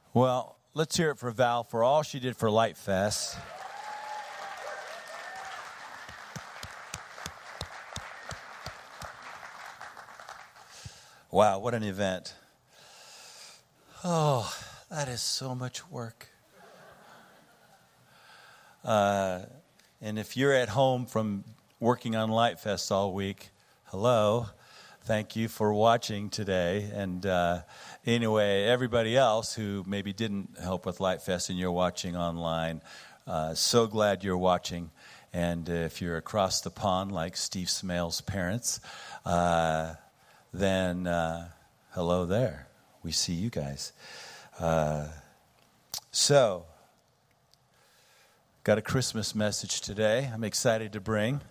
Well, let's hear it for Val for all she did for Light Fest. Wow, what an event. Oh, that is so much work. And if you're at home from working on Light Fest all week, hello. Thank you for watching today. And anyway, everybody else who maybe didn't help with Light Fest and you're watching online, so glad you're watching. And if you're across the pond like Steve Smale's parents, then hello there. We see you guys. So, got a Christmas message today I'm excited to bring.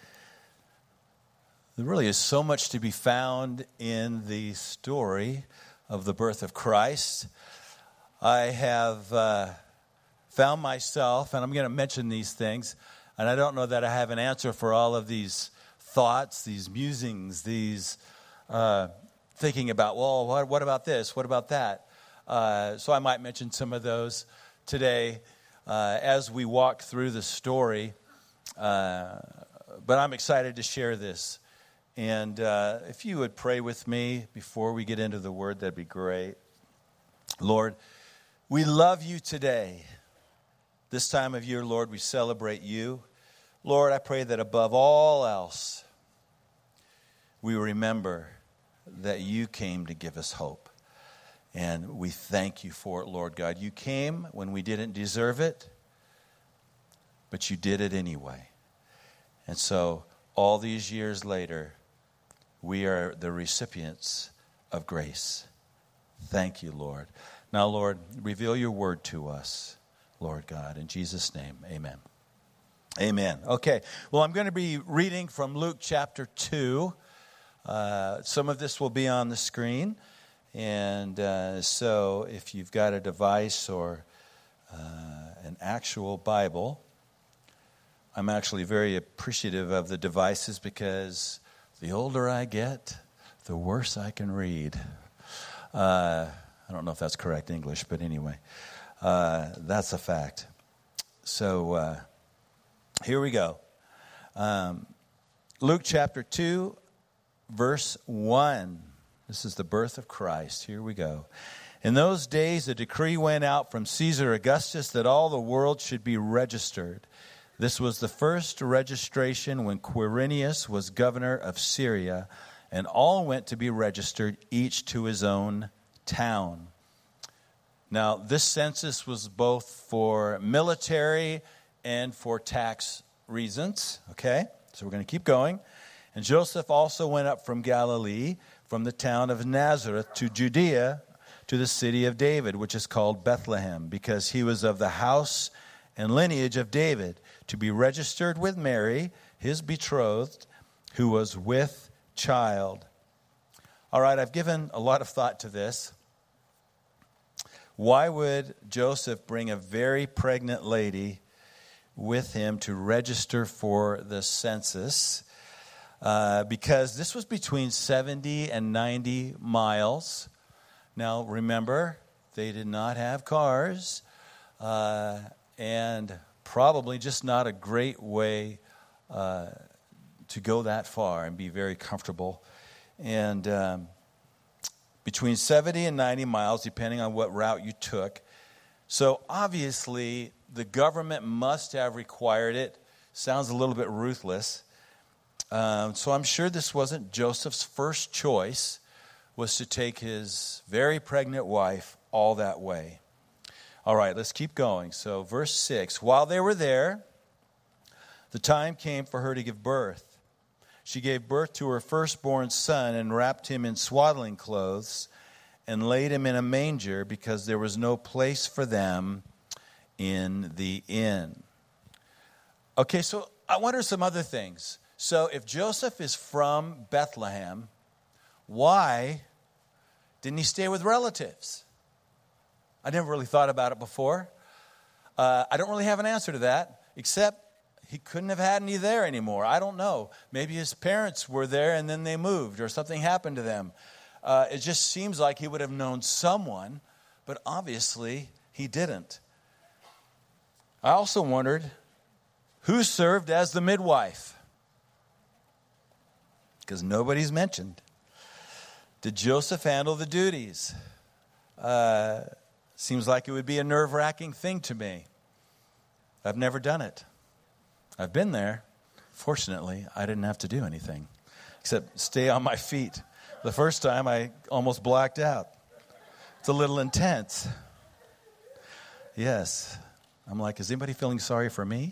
There really is so much to be found in the story of the birth of Christ. I have found myself, and I'm going to mention these things, and I don't know that I have an answer for all of these thoughts, these musings, these thinking about, well, what about this? What about that? So I might mention some of those today as we walk through the story. But I'm excited to share this. And if you would pray with me before we get into the word, that'd be great. Lord, we love you today. This time of year, Lord, we celebrate you. Lord, I pray that above all else, we remember that you came to give us hope. And we thank you for it, Lord God. You came when we didn't deserve it, but you did it anyway. And so all these years later, we are the recipients of grace. Thank you, Lord. Now, Lord, reveal your word to us, Lord God. In Jesus' name, amen. Amen. Okay, well, I'm going to be reading from Luke chapter 2. Some of this will be on the screen. And so if you've got a device or an actual Bible, I'm actually very appreciative of the devices because the older I get, the worse I can read. I don't know if that's correct English, but anyway, that's a fact. So here we go. Luke chapter 2, verse 1. This is the birth of Christ. Here we go. In those days, a decree went out from Caesar Augustus that all the world should be registered. This was the first registration when Quirinius was governor of Syria, and all went to be registered, each to his own town. Now, this census was both for military and for tax reasons. Okay, so we're going to keep going. And Joseph also went up from Galilee, from the town of Nazareth to Judea, to the city of David, which is called Bethlehem, because he was of the house and lineage of David, to be registered with Mary, his betrothed, who was with child. All right, I've given a lot of thought to this. Why would Joseph bring a very pregnant lady with him to register for the census? Because this was between 70 and 90 miles. Now, remember, they did not have cars, and probably just not a great way to go that far and be very comfortable. And between 70 and 90 miles, depending on what route you took. So obviously, the government must have required it. Sounds a little bit ruthless. So I'm sure this wasn't Joseph's first choice, was to take his very pregnant wife all that way. All right, let's keep going. So verse 6, while they were there, the time came for her to give birth. She gave birth to her firstborn son and wrapped him in swaddling clothes and laid him in a manger because there was no place for them in the inn. Okay, so I wonder some other things. So if Joseph is from Bethlehem, why didn't he stay with relatives? I never really thought about it before. I don't really have an answer to that, except he couldn't have had any there anymore. I don't know. Maybe his parents were there and then they moved or something happened to them. It just seems like he would have known someone but obviously he didn't. I also wondered who served as the midwife, because nobody's mentioned. Did Joseph handle the duties? Seems like it would be a nerve-wracking thing to me. I've never done it. I've been there. Fortunately, I didn't have to do anything except stay on my feet. The first time, I almost blacked out. It's a little intense. Yes. I'm like, is anybody feeling sorry for me?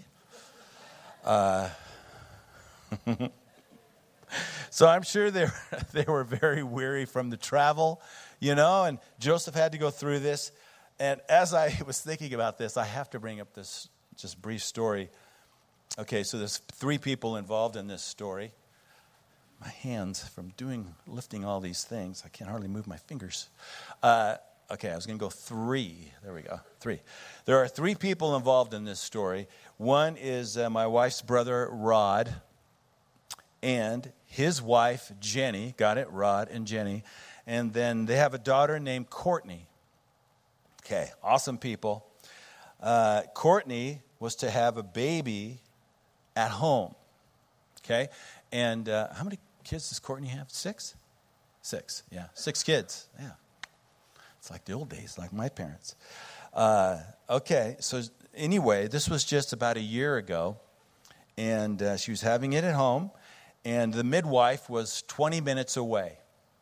So I'm sure they were very weary from the travel, and Joseph had to go through this. And as I was thinking about this, I have to bring up this just brief story. Okay, so there's 3 people involved in this story. My hands from lifting all these things, I can't hardly move my fingers. Okay, I was going to go 3. There we go, 3. There are 3 people involved in this story. One is my wife's brother, Rod, and his wife, Jenny. Got it? Rod and Jenny. And then they have a daughter named Courtney. Okay, awesome people. Courtney was to have a baby at home. Okay, and how many kids does Courtney have? 6? 6, yeah. 6 kids, yeah. It's like the old days, like my parents. Okay, so anyway, this was just about a year ago, and she was having it at home, and the midwife was 20 minutes away.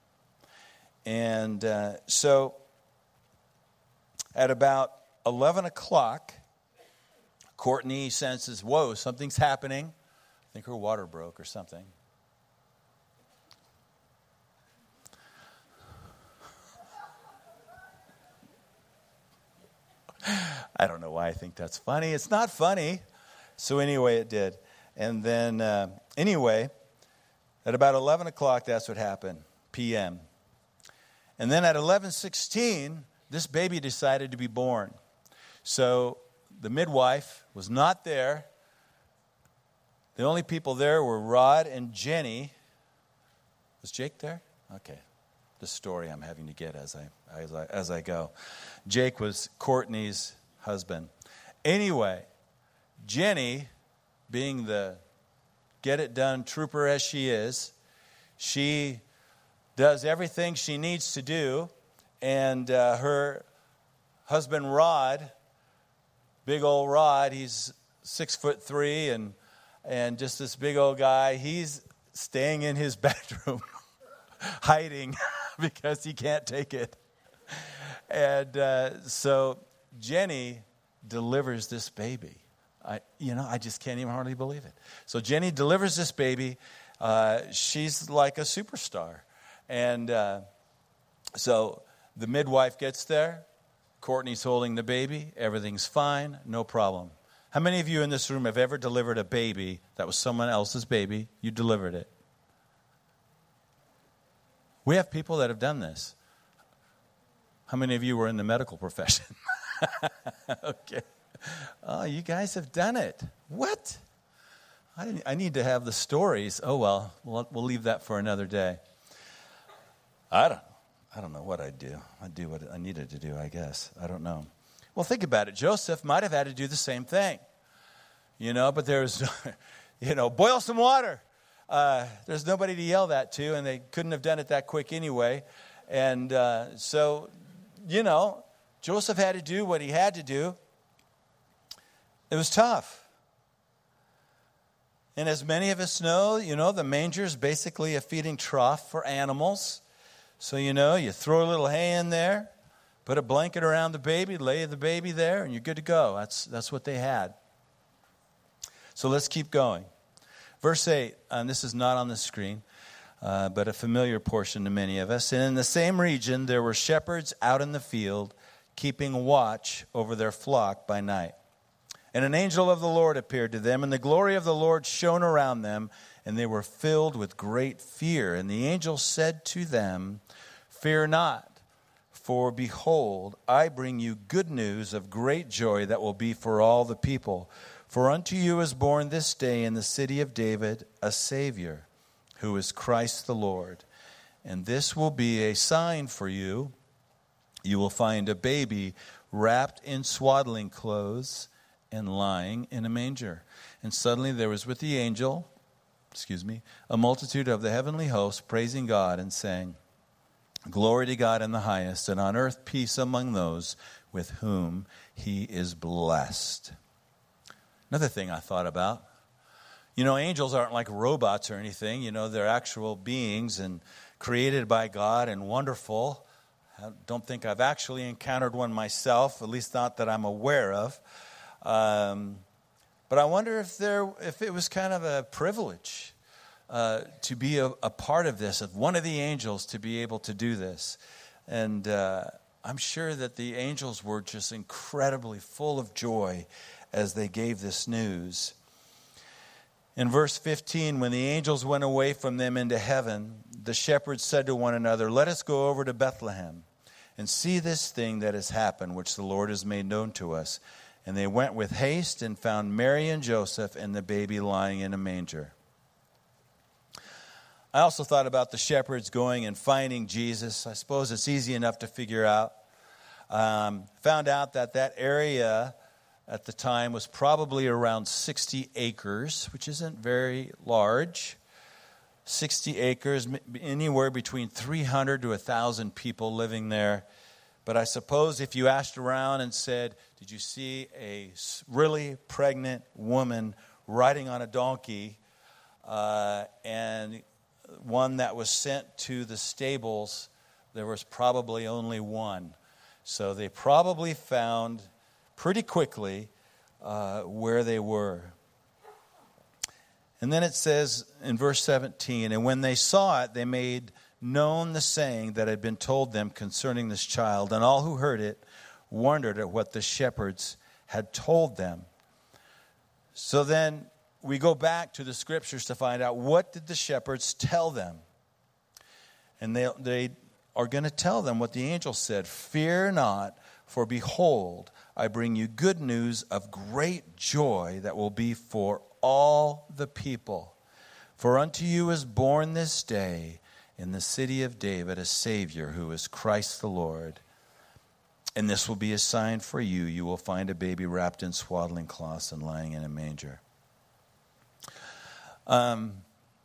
And so at about 11 o'clock, Courtney senses, whoa, something's happening. I think her water broke or something. I don't know why I think that's funny. It's not funny. So anyway, it did. And then, anyway, at about 11 o'clock, that's what happened, p.m. And then at 11:16, this baby decided to be born. So the midwife was not there. The only people there were Rod and Jenny. Was Jake there? Okay. The story I'm having to get as I go. Jake was Courtney's husband. Anyway, Jenny, being the get-it-done trooper as she is, she does everything she needs to do, and her husband Rod, big old Rod, he's 6'3" and just this big old guy, he's staying in his bedroom, hiding because he can't take it. And so Jenny delivers this baby. I just can't even hardly believe it. So Jenny delivers this baby. She's like a superstar. And so the midwife gets there. Courtney's holding the baby. Everything's fine. No problem. How many of you in this room have ever delivered a baby that was someone else's baby? You delivered it. We have people that have done this. How many of you were in the medical profession? Okay. Oh, you guys have done it. What? I need to have the stories. Oh, well, we'll leave that for another day. I don't know what I'd do. I'd do what I needed to do, I guess. I don't know. Well, think about it. Joseph might have had to do the same thing. But there's, boil some water. There's nobody to yell that to, and they couldn't have done it that quick anyway. And so, Joseph had to do what he had to do. It was tough. And as many of us know, the manger is basically a feeding trough for animals. So, you throw a little hay in there, put a blanket around the baby, lay the baby there, and you're good to go. That's what they had. So let's keep going. Verse 8, and this is not on the screen, but a familiar portion to many of us. And in the same region, there were shepherds out in the field, keeping watch over their flock by night. And an angel of the Lord appeared to them, and the glory of the Lord shone around them, and they were filled with great fear. And the angel said to them, "Fear not, for behold, I bring you good news of great joy that will be for all the people. For unto you is born this day in the city of David a Savior, who is Christ the Lord. And this will be a sign for you. you will find a baby wrapped in swaddling clothes and lying in a manger." And suddenly there was with the angel, a multitude of the heavenly host praising God and saying, "Glory to God in the highest, and on earth peace among those with whom he is blessed." Another thing I thought about, angels aren't like robots or anything. They're actual beings and created by God and wonderful. I don't think I've actually encountered one myself, at least not that I'm aware of. But I wonder if it was kind of a privilege to be a part of this, of one of the angels to be able to do this. And I'm sure that the angels were just incredibly full of joy as they gave this news. In verse 15, when the angels went away from them into heaven, the shepherds said to one another, "Let us go over to Bethlehem and see this thing that has happened, which the Lord has made known to us." And they went with haste and found Mary and Joseph and the baby lying in a manger. I also thought about the shepherds going and finding Jesus. I suppose it's easy enough to figure out. Found out that area at the time was probably around 60 acres, which isn't very large. 60 acres, anywhere between 300 to 1,000 people living there. But I suppose if you asked around and said, "Did you see a really pregnant woman riding on a donkey and one that was sent to the stables?" there was probably only one. So they probably found pretty quickly where they were. And then it says in verse 17, "And when they saw it, they made known the saying that had been told them concerning this child, and all who heard it wondered at what the shepherds had told them." So then we go back to the scriptures to find out, what did the shepherds tell them? And they are going to tell them what the angel said. "Fear not, for behold, I bring you good news of great joy that will be for all the people. For unto you is born this day in the city of David a Savior, who is Christ the Lord. And this will be a sign for you. You will find a baby wrapped in swaddling cloths and lying in a manger." And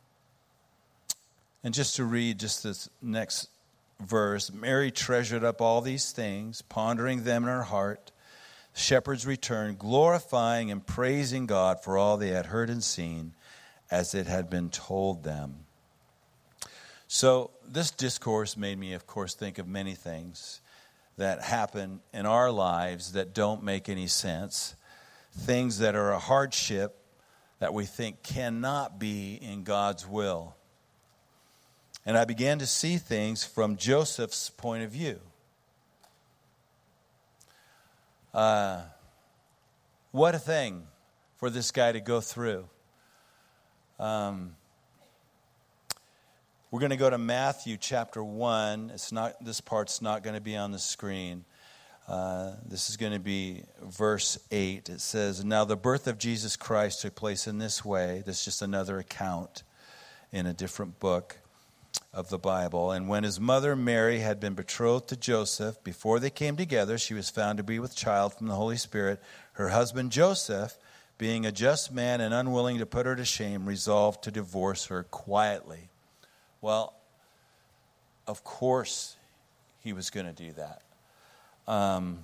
just to read just this next verse, "Mary treasured up all these things, pondering them in her heart. The shepherds returned, glorifying and praising God for all they had heard and seen, as it had been told them." So this discourse made me, of course, think of many things that happen in our lives that don't make any sense. Things that are a hardship that we think cannot be in God's will. And I began to see things from Joseph's point of view. What a thing for this guy to go through. We're going to go to Matthew chapter 1. This part's not going to be on the screen. This is going to be verse 8. It says, "Now the birth of Jesus Christ took place in this way." This is just another account in a different book of the Bible. "And when his mother Mary had been betrothed to Joseph, before they came together, she was found to be with child from the Holy Spirit. Her husband Joseph, being a just man and unwilling to put her to shame, resolved to divorce her quietly." Well, of course he was going to do that. And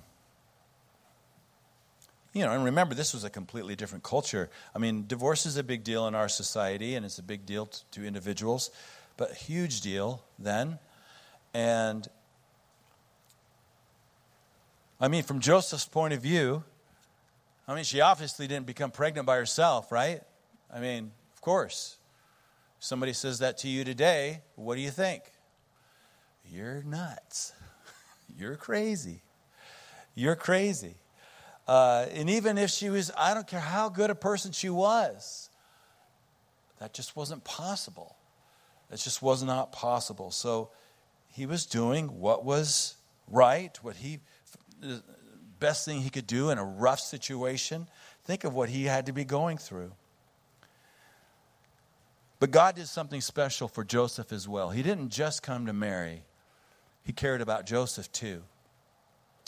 remember, this was a completely different culture. I mean, divorce is a big deal in our society, and it's a big deal to individuals, but a huge deal then. And, from Joseph's point of view, she obviously didn't become pregnant by herself, right? Of course. Somebody says that to you today, what do you think? You're nuts. You're crazy. You're crazy. And even if she was, I don't care how good a person she was, that just wasn't possible. That just was not possible. So he was doing what was right, the best thing he could do in a rough situation. Think of what he had to be going through. But God did something special for Joseph as well. He didn't just come to Mary. He cared about Joseph too.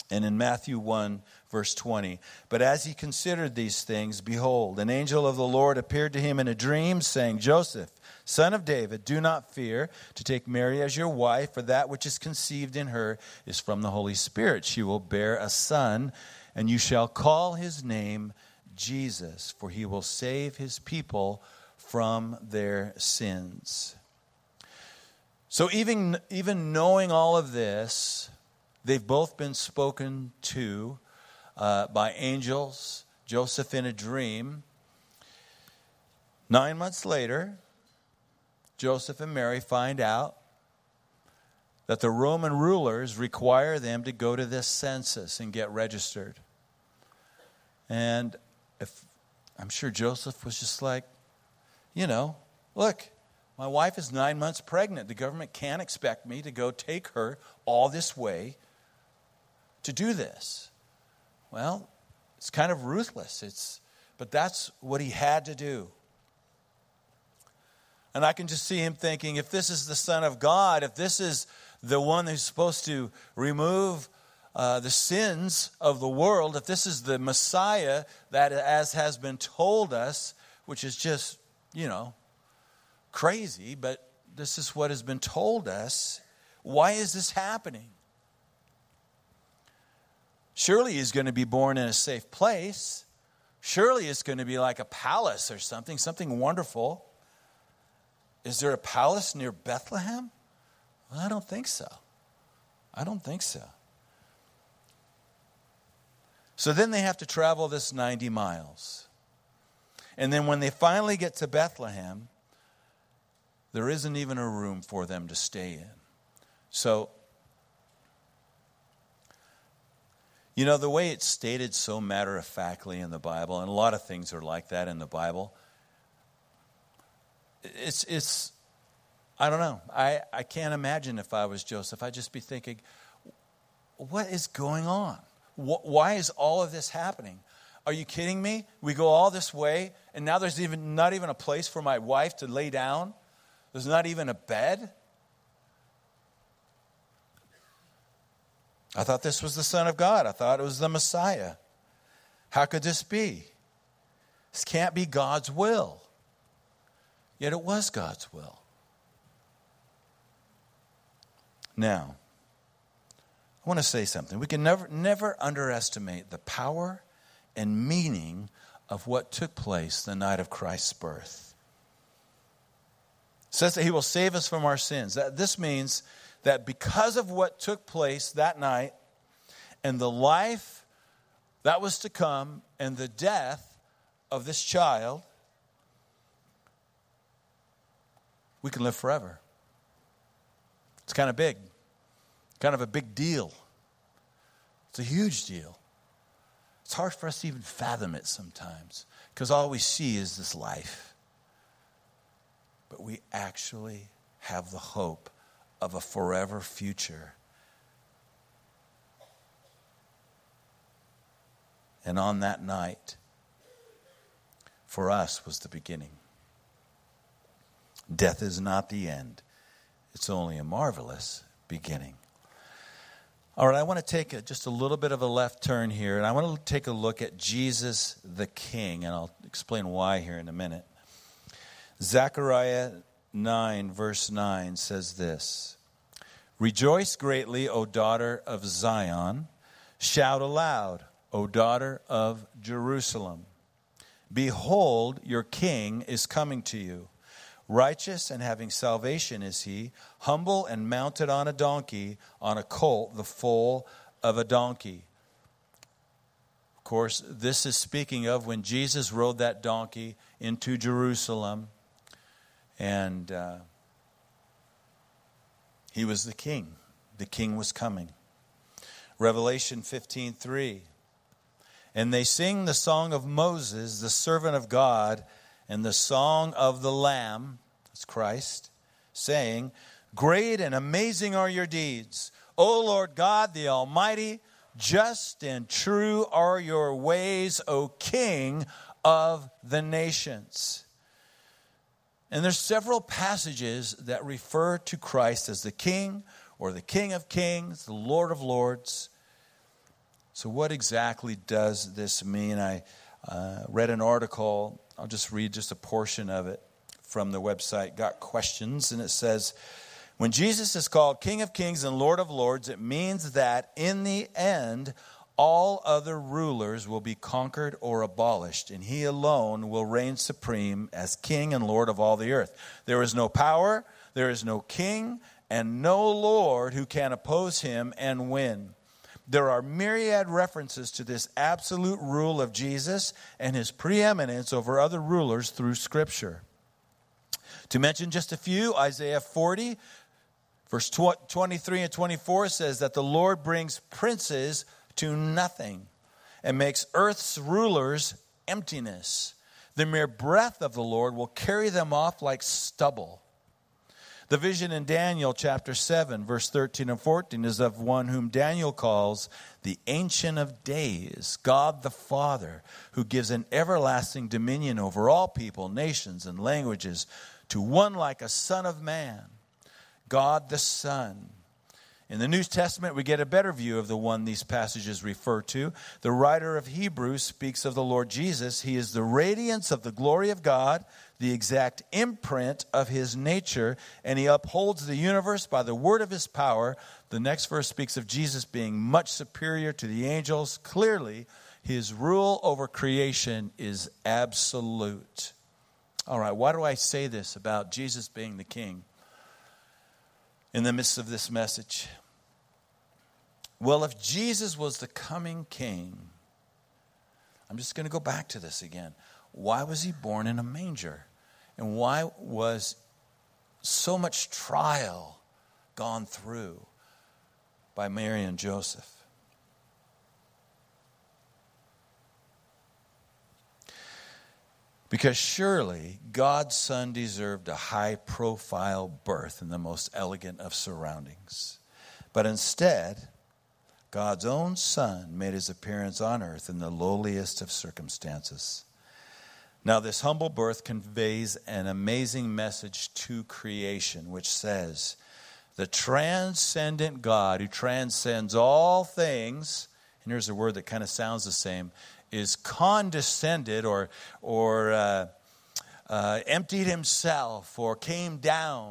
And in Matthew 1, verse 20, but as he considered these things, behold, an angel of the Lord appeared to him in a dream, saying, Joseph, son of David, do not fear to take Mary as your wife, for that which is conceived in her is from the Holy Spirit. She will bear a son, and you shall call his name Jesus, for he will save his people from their sins. So even knowing all of this, they've both been spoken to by angels, Joseph in a dream. 9 months later, Joseph and Mary find out that the Roman rulers require them to go to this census and get registered. And I'm sure Joseph was just like, look, my wife is 9 months pregnant. The government can't expect me to go take her all this way to do this. Well, it's kind of ruthless. But that's what he had to do. And I can just see him thinking, if this is the Son of God, if this is the one who's supposed to remove the sins of the world, if this is the Messiah that, as has been told us, which is just, crazy, but this is what has been told us, why is this happening? Surely he's going to be born in a safe place. Surely it's going to be like a palace or something wonderful. Is there a palace near Bethlehem? Well, I don't think so. So then they have to travel this 90 miles. And then when they finally get to Bethlehem, there isn't even a room for them to stay in. So, the way it's stated so matter-of-factly in the Bible, and a lot of things are like that in the Bible, it's I don't know. I can't imagine if I was Joseph. I'd just be thinking, what is going on? Why is all of this happening? Are you kidding me? We go all this way, and now there's not even a place for my wife to lay down? There's not even a bed? I thought this was the Son of God. I thought it was the Messiah. How could this be? This can't be God's will. Yet it was God's will. Now, I want to say something. We can never underestimate the power and meaning of what took place the night of Christ's birth. It says that he will save us from our sins. This means that because of what took place that night and the life that was to come and the death of this child, we can live forever. It's kind of big. Kind of a big deal. It's a huge deal. It's hard for us to even fathom it sometimes because all we see is this life. But we actually have the hope of a forever future. And on that night, for us was the beginning. Death is not the end. It's only a marvelous beginning. All right, I want to take just a little bit of a left turn here, and I want to take a look at Jesus the King, and I'll explain why here in a minute. Zechariah 9, verse 9 says this, Rejoice greatly, O daughter of Zion. Shout aloud, O daughter of Jerusalem. Behold, your king is coming to you. Righteous and having salvation is he, humble and mounted on a donkey, on a colt, the foal of a donkey. Of course, this is speaking of when Jesus rode that donkey into Jerusalem, and he was the king. The king was coming. Revelation 15:3. And they sing the song of Moses, the servant of God, and the song of the Lamb, that's Christ, saying, Great and amazing are your deeds, O Lord God the Almighty. Just and true are your ways, O King of the nations. And there's several passages that refer to Christ as the King, or the King of Kings, the Lord of Lords. So what exactly does this mean? I read an article. I'll just read just a portion of it from the website Got Questions, and it says, when Jesus is called King of Kings and Lord of Lords, it means that in the end, all other rulers will be conquered or abolished, and he alone will reign supreme as King and Lord of all the earth. There is no power, there is no king, and no Lord who can oppose him and win. There are myriad references to this absolute rule of Jesus and his preeminence over other rulers through Scripture. To mention just a few, Isaiah 40, verse 23 and 24 says that the Lord brings princes to nothing and makes earth's rulers emptiness. The mere breath of the Lord will carry them off like stubble. The vision in Daniel chapter 7, verse 13 and 14 is of one whom Daniel calls the Ancient of Days, God the Father, who gives an everlasting dominion over all people, nations, and languages to one like a Son of Man, God the Son. In the New Testament, we get a better view of the one these passages refer to. The writer of Hebrews speaks of the Lord Jesus. He is the radiance of the glory of God, the exact imprint of his nature, and he upholds the universe by the word of his power. The next verse speaks of Jesus being much superior to the angels. Clearly, his rule over creation is absolute. All right, why do I say this about Jesus being the king in the midst of this message? Well, if Jesus was the coming king, I'm just going to go back to this again. Why was he born in a manger? And why was so much trial gone through by Mary and Joseph? Because surely God's Son deserved a high-profile birth in the most elegant of surroundings. But instead, God's own Son made his appearance on earth in the lowliest of circumstances. Now, this humble birth conveys an amazing message to creation, which says, the transcendent God who transcends all things, and here's a word that kind of sounds the same, is condescended or emptied himself or came down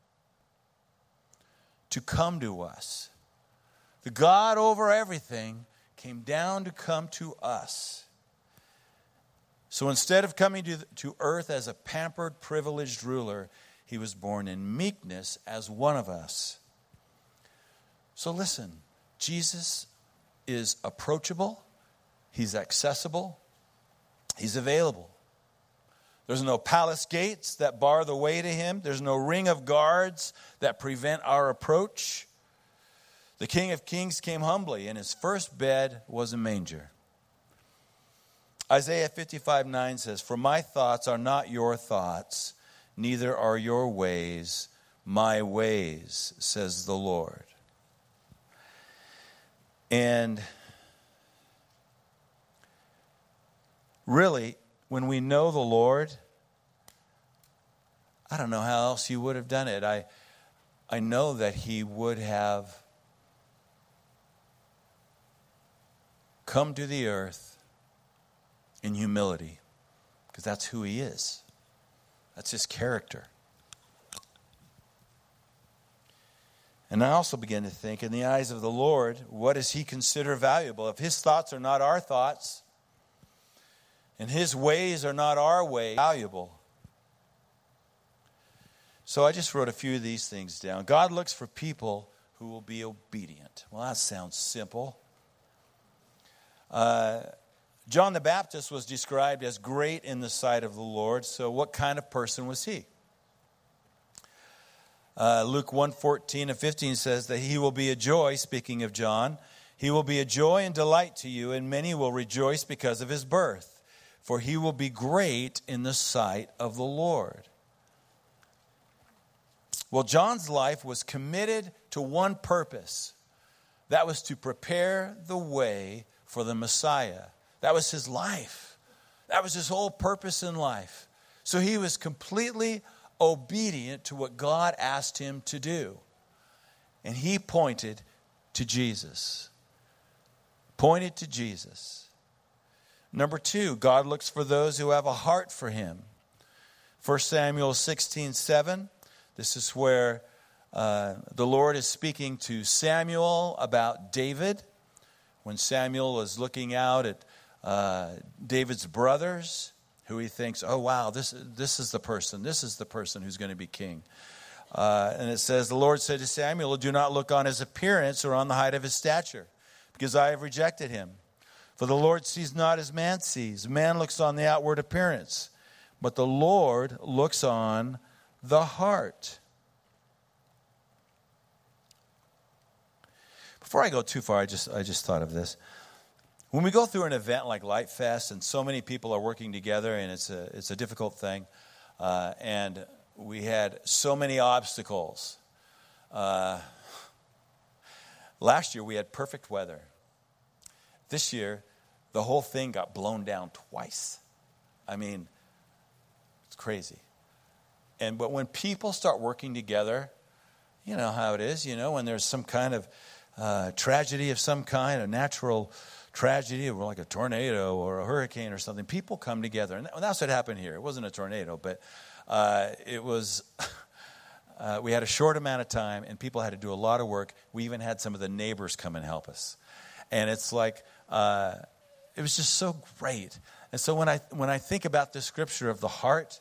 to come to us. The God over everything came down to come to us. So instead of coming to earth as a pampered, privileged ruler, he was born in meekness as one of us. So listen, Jesus is approachable. He's accessible. He's available. There's no palace gates that bar the way to him. There's no ring of guards that prevent our approach. The King of Kings came humbly, and his first bed was a manger. Isaiah 55:9 says, for my thoughts are not your thoughts, neither are your ways my ways, says the Lord. And really, when we know the Lord, I don't know how else he would have done it. I know that he would have come to the earth in humility, because that's who he is. That's his character. And I also begin to think, in the eyes of the Lord, what does he consider valuable? If his thoughts are not our thoughts, and his ways are not our ways, valuable. So I just wrote a few of these things down. God looks for people who will be obedient. Well, that sounds simple. John the Baptist was described as great in the sight of the Lord. So what kind of person was he? Luke 1:14 and 15 says that he will be a joy, speaking of John. He will be a joy and delight to you, and many will rejoice because of his birth. For he will be great in the sight of the Lord. Well, John's life was committed to one purpose. That was to prepare the way for the Messiah. That was his life. That was his whole purpose in life. So he was completely obedient to what God asked him to do. And he pointed to Jesus. pointed to Jesus. Number 2, God looks for those who have a heart for him. 1 Samuel 16:7, this is where the Lord is speaking to Samuel about David. When Samuel was looking out at David's brothers, who he thinks, oh wow, this is the person who's going to be king. And it says, the Lord said to Samuel, do not look on his appearance or on the height of his stature, because I have rejected him. For the Lord sees not as man sees. Man looks on the outward appearance, but the Lord looks on the heart. Before I go too far, I just thought of this. When we go through an event like Light Fest, and so many people are working together, and it's a difficult thing, and we had so many obstacles. Last year we had perfect weather. This year, the whole thing got blown down twice. I mean, it's crazy. But when people start working together, you know how it is, when there's some kind of tragedy of some kind, a natural tragedy, or like a tornado or a hurricane or something, people come together. And that's what happened here. It wasn't a tornado, but it was, we had a short amount of time, and people had to do a lot of work. We even had some of the neighbors come and help us. And it's like, it was just so great. And so when I think about the scripture of the heart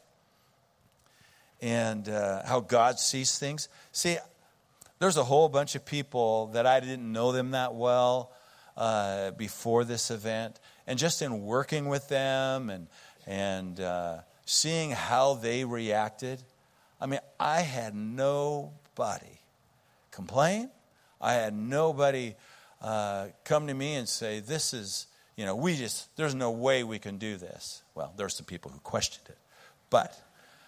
and how God sees things, see, there's a whole bunch of people that I didn't know them that well before this event. And just in working with them and seeing how they reacted, I mean, I had nobody complain. I had nobody come to me and say, this is, there's no way we can do this. Well, there's some people who questioned it. But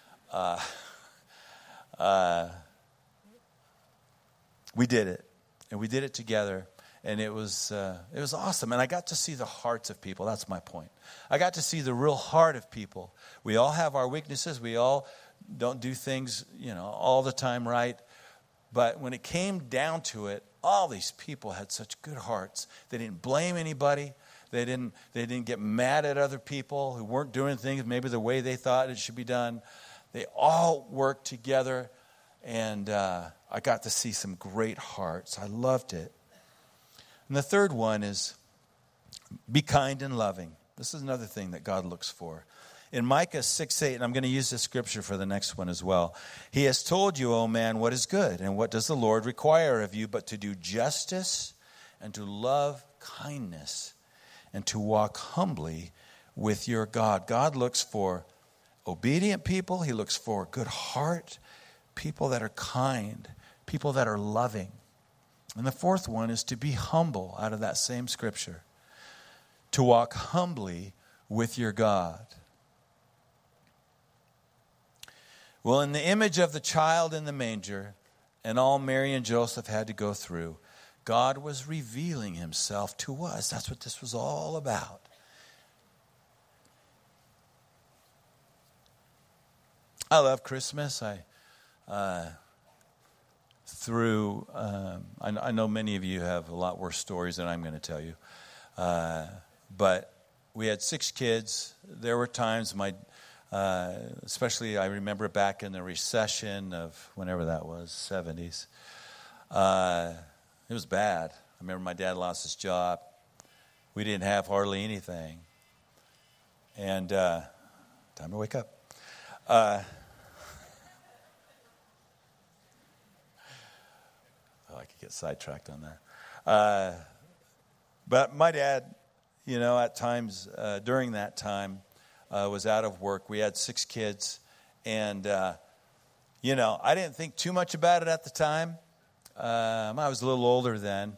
we did it. And we did it together. And it was awesome. And I got to see the hearts of people. That's my point. I got to see the real heart of people. We all have our weaknesses. We all don't do things, all the time right. But when it came down to it, all these people had such good hearts. They didn't blame anybody. They didn't get mad at other people who weren't doing things maybe the way they thought it should be done. They all worked together. And I got to see some great hearts. I loved it. And the third one is be kind and loving. This is another thing that God looks for. In Micah 6:8, and I'm going to use this scripture for the next one as well. He has told you, O man, what is good, and what does the Lord require of you but to do justice and to love kindness and to walk humbly with your God. God looks for obedient people. He looks for good heart, people that are kind, people that are loving. And the fourth one is to be humble, out of that same scripture. To walk humbly with your God. Well, in the image of the child in the manger, and all Mary and Joseph had to go through, God was revealing himself to us. That's what this was all about. I love Christmas. I know many of you have a lot worse stories than I'm going to tell you. But we had 6 kids. There were times especially I remember back in the recession of whenever that was, 70s. It was bad. I remember my dad lost his job. We didn't have hardly anything. And time to wake up. I could get sidetracked on that. But my dad, at times during that time, was out of work. We had 6 kids. And, I didn't think too much about it at the time. I was a little older then.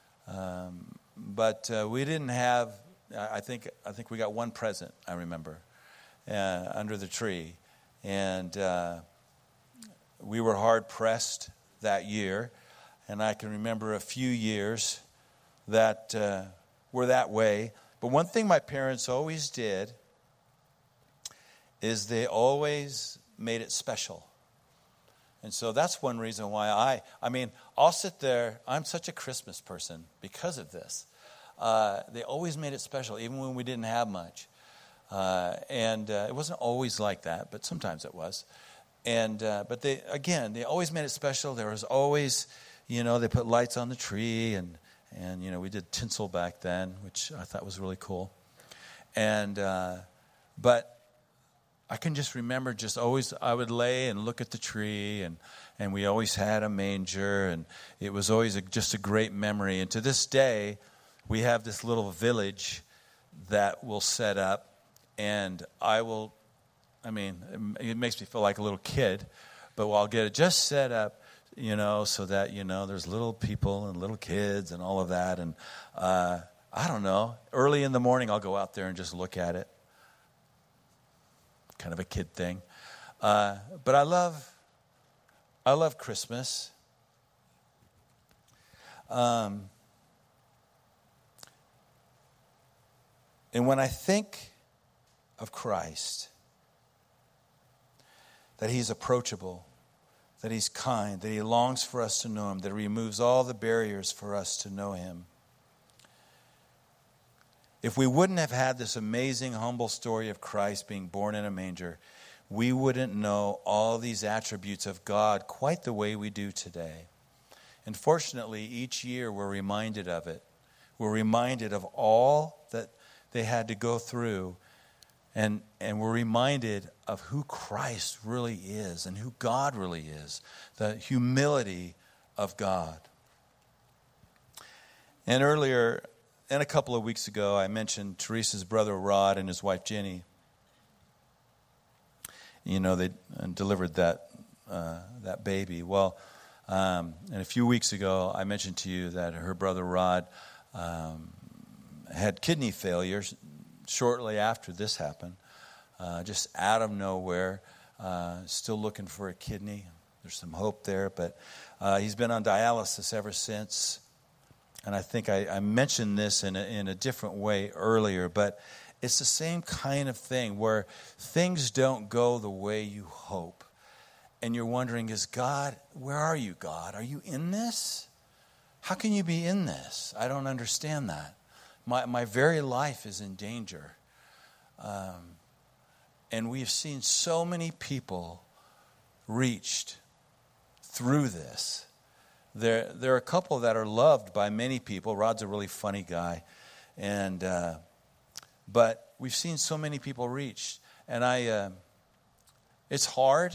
But we didn't have, I think we got one present, I remember, under the tree. And we were hard pressed that year. And I can remember a few years that were that way. But one thing my parents always did is they always made it special. And so that's one reason why I'll sit there. I'm such a Christmas person because of this. they always made it special, even when we didn't have much. And it wasn't always like that, but sometimes it was. And but they always made it special. There was always, they put lights on the tree, and we did tinsel back then, which I thought was really cool. And but I can just remember I would lay and look at the tree, and we always had a manger, and it was always just a great memory. And to this day, we have this little village that we'll set up, and it makes me feel like a little kid, but I'll get it just set up, so that, there's little people and little kids and all of that. And I don't know, early in the morning, I'll go out there and just look at it. Kind of a kid thing. But I love Christmas. And when I think of Christ, that he's approachable, that he's kind, that he longs for us to know him, that he removes all the barriers for us to know him. If we wouldn't have had this amazing, humble story of Christ being born in a manger, we wouldn't know all these attributes of God quite the way we do today. And fortunately, each year we're reminded of it. We're reminded of all that they had to go through. And we're reminded of who Christ really is and who God really is. The humility of God. And earlier, and a couple of weeks ago, I mentioned Teresa's brother Rod and his wife Jenny. They delivered that baby. Well, and a few weeks ago, I mentioned to you that her brother Rod had kidney failure shortly after this happened. Just out of nowhere, still looking for a kidney. There's some hope there, but he's been on dialysis ever since. And I think I mentioned this in a different way earlier, but it's the same kind of thing where things don't go the way you hope. And you're wondering, where are you, God? Are you in this? How can you be in this? I don't understand that. My very life is in danger. And we've seen so many people reached through this. There are a couple that are loved by many people. Rod's a really funny guy, but we've seen so many people reached, and it's hard.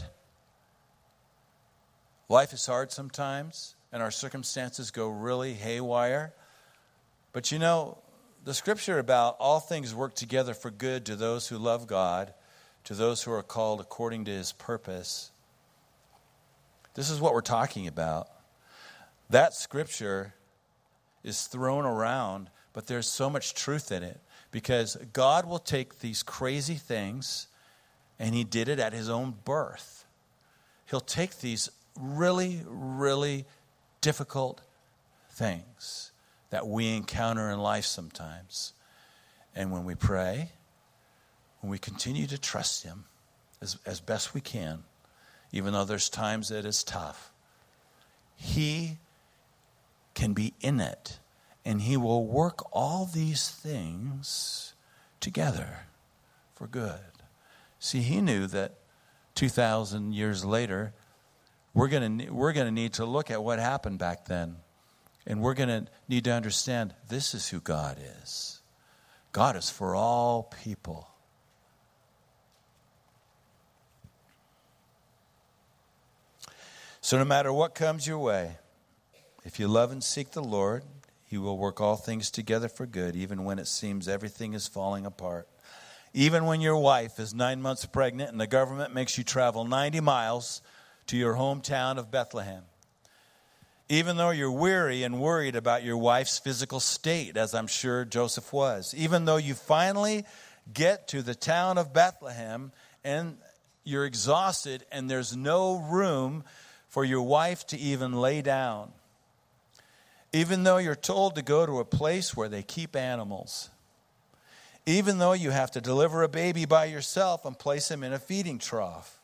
Life is hard sometimes, and our circumstances go really haywire. But the scripture about all things work together for good to those who love God, to those who are called according to his purpose. This is what we're talking about. That scripture is thrown around, but there's so much truth in it, because God will take these crazy things, and he did it at his own birth. He'll take these really, really difficult things that we encounter in life sometimes. And when we pray, when we continue to trust him as best we can, even though there's times that it's tough, he can be in it, and he will work all these things together for good. See, he knew that 2,000 years later, we're going to need to look at what happened back then, and we're going to need to understand this is who God is. God is for all people. So no matter what comes your way, if you love and seek the Lord, he will work all things together for good, even when it seems everything is falling apart. Even when your wife is 9 months pregnant and the government makes you travel 90 miles to your hometown of Bethlehem. Even though you're weary and worried about your wife's physical state, as I'm sure Joseph was. Even though you finally get to the town of Bethlehem and you're exhausted and there's no room for your wife to even lay down. Even though you're told to go to a place where they keep animals. Even though you have to deliver a baby by yourself and place him in a feeding trough.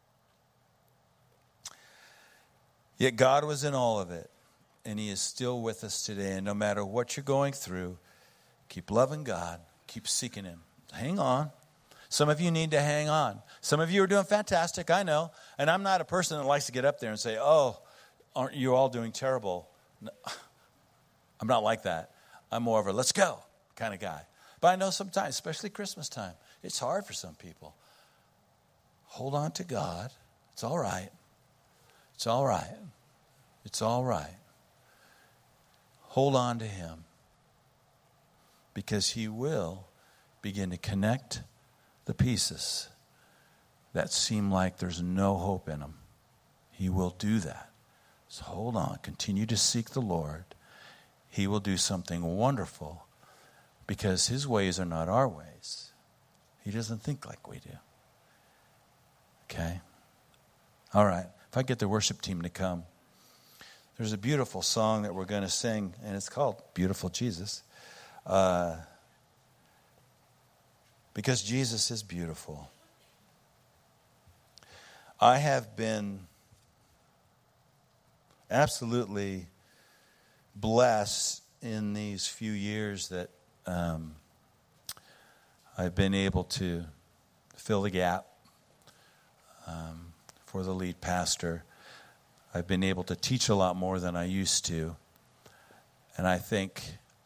Yet God was in all of it, and he is still with us today. And no matter what you're going through, Keep loving God. Keep seeking him. Hang on. Some of you need to hang on. Some of you are doing fantastic, I know. And I'm not a person that likes to get up there and say, oh, aren't you all doing terrible? No, I'm not like that. I'm more of a let's go kind of guy. But I know sometimes, especially Christmas time, it's hard for some people. Hold on to God. It's all right. It's all right. It's all right. Hold on to him, because he will begin to connect the pieces that seem like there's no hope in them. He will do that. So hold on. Continue to seek the Lord. He will do something wonderful, because his ways are not our ways. He doesn't think like we do. Okay? All right. If I get the worship team to come. There's a beautiful song that we're going to sing, and it's called Beautiful Jesus. Because Jesus is beautiful. I have been absolutely blessed in these few years that I've been able to fill the gap for the lead pastor. I've been able to teach a lot more than I used to. And I think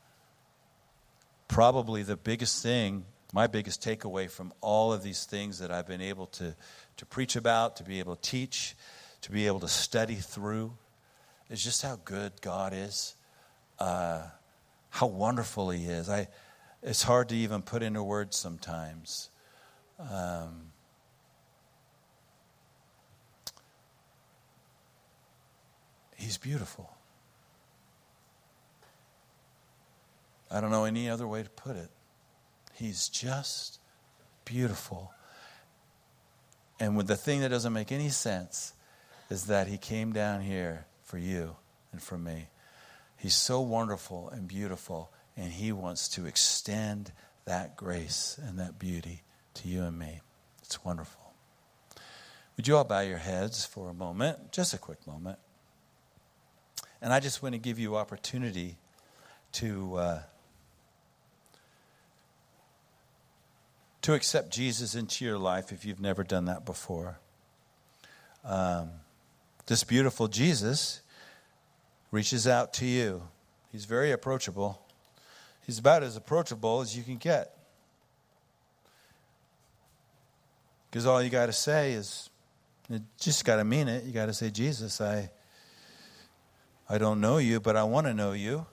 probably the biggest thing, my biggest takeaway from all of these things that I've been able to preach about, to be able to teach, to be able to study through, is just how good God is, how wonderful he is. It's hard to even put into words sometimes. He's beautiful. I don't know any other way to put it. He's just beautiful. And with the thing that doesn't make any sense is that he came down here for you and for me. He's so wonderful and beautiful, and he wants to extend that grace and that beauty to you and me. It's wonderful. Would you all bow your heads for a moment? Just a quick moment. And I just want to give you opportunity to accept Jesus into your life if you've never done that before. This beautiful Jesus reaches out to you. He's very approachable. He's about as approachable as you can get. Because all you got to say is, you just got to mean it. You got to say, Jesus, I don't know you, but I want to know you.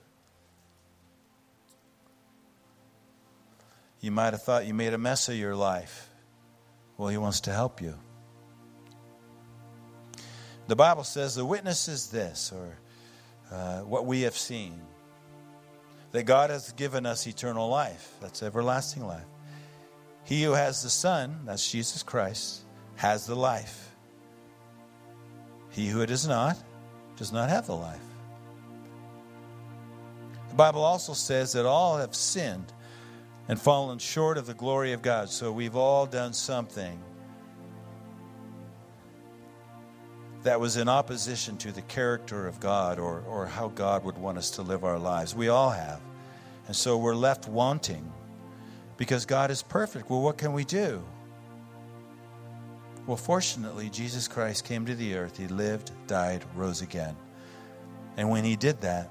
You might have thought you made a mess of your life. Well, he wants to help you. The Bible says the witness is this, or what we have seen, that God has given us eternal life. That's everlasting life. He who has the Son, that's Jesus Christ, has the life. He who does not have the life. The Bible also says that all have sinned and fallen short of the glory of God. So we've all done something that was in opposition to the character of God or how God would want us to live our lives. We all have. And so we're left wanting because God is perfect. Well, what can we do? Well, fortunately, Jesus Christ came to the earth. He lived, died, rose again. And when he did that,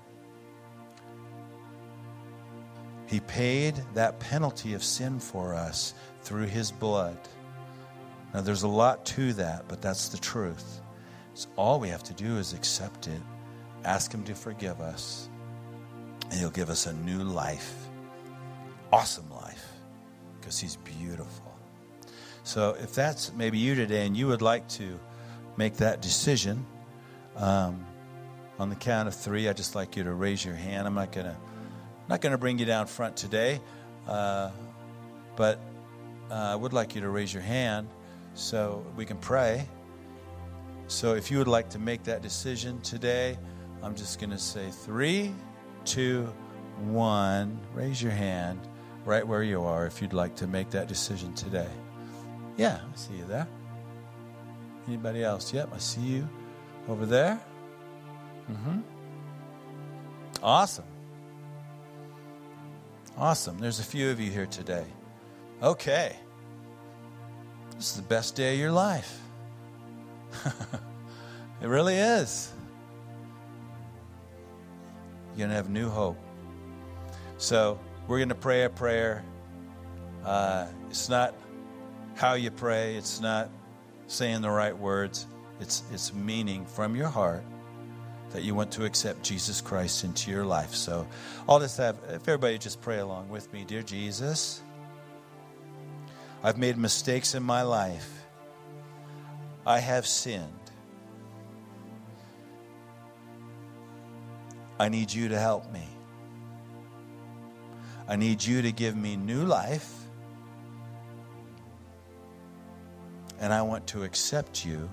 he paid that penalty of sin for us through his blood. Now, there's a lot to that, but that's the truth. So all we have to do is accept it, ask him to forgive us, and he'll give us a new life. Awesome life, because he's beautiful. So if that's maybe you today and you would like to make that decision, on the count of 3, I'd just like you to raise your hand. I'm not going to bring you down front today, but I would like you to raise your hand so we can pray. So if you would like to make that decision today, I'm just going to say 3, 2, 1. Raise your hand right where you are if you'd like to make that decision today. Yeah, I see you there. Anybody else? Yep, I see you over there. Awesome. Awesome. There's a few of you here today. Okay. This is the best day of your life. It really is. You're going to have new hope. So we're going to pray a prayer. It's not how you pray. It's not saying the right words. It's meaning from your heart that you want to accept Jesus Christ into your life. So I'll just have, if everybody just pray along with me. Dear Jesus, I've made mistakes in my life. I have sinned. I need you to help me. I need you to give me new life. And I want to accept you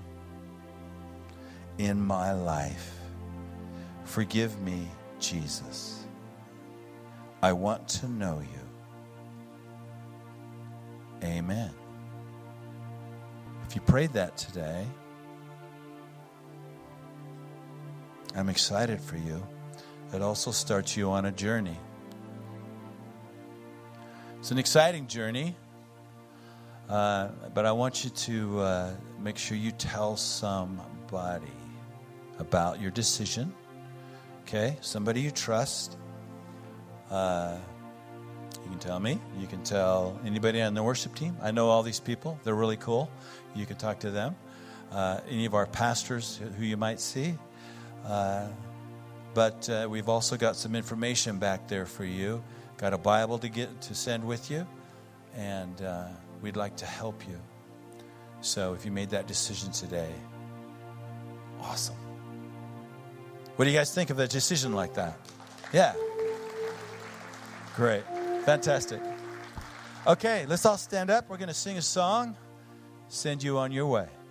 in my life. Forgive me, Jesus. I want to know you. Amen. If you prayed that today, I'm excited for you. It also starts you on a journey. It's an exciting journey, but I want you to make sure you tell somebody about your decision. Okay? Somebody you trust. You can tell me. You can tell anybody on the worship team. I know all these people. They're really cool. You can talk to them. Any of our pastors who you might see. But we've also got some information back there for you. Got a Bible to send with you. And we'd like to help you. So if you made that decision today, awesome. What do you guys think of a decision like that? Yeah. Great. Fantastic. Okay, let's all stand up. We're going to sing a song. Send you on your way.